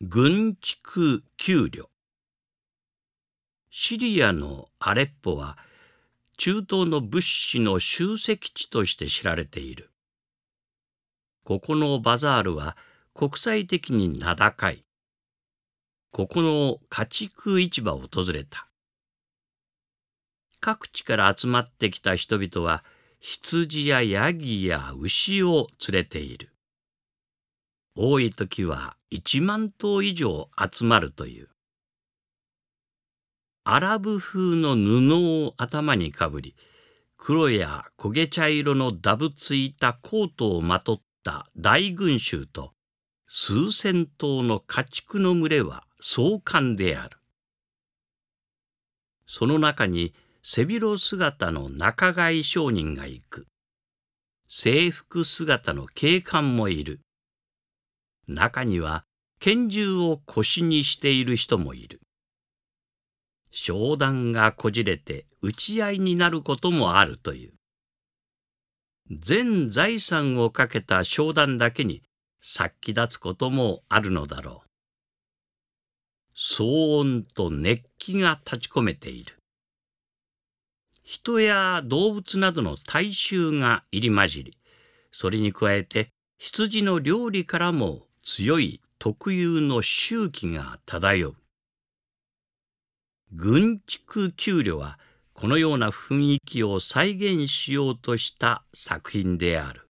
軍畜丘陵。シリアのアレッポは中東の物資の集積地として知られている。ここのバザールは国際的に名高い。ここの家畜市場を訪れた。各地から集まってきた人々は羊やヤギや牛を連れている。多い時は1万頭以上集まるという。アラブ風の布を頭にかぶり、黒や焦げ茶色のダブついたコートをまとった大群衆と数千頭の家畜の群れは壮観である。その中に背広姿の仲買商人が行く。制服姿の警官もいる。中には拳銃を腰にしている人もいる。商談がこじれて撃ち合いになることもあるという。全財産をかけた商談だけに殺気立つこともあるのだろう。騒音と熱気が立ち込めている。人や動物などの大衆が入り混じり、それに加えて羊の料理からも強い特有の臭気が漂う。軍畜丘陵はこのような雰囲気を再現しようとした作品である。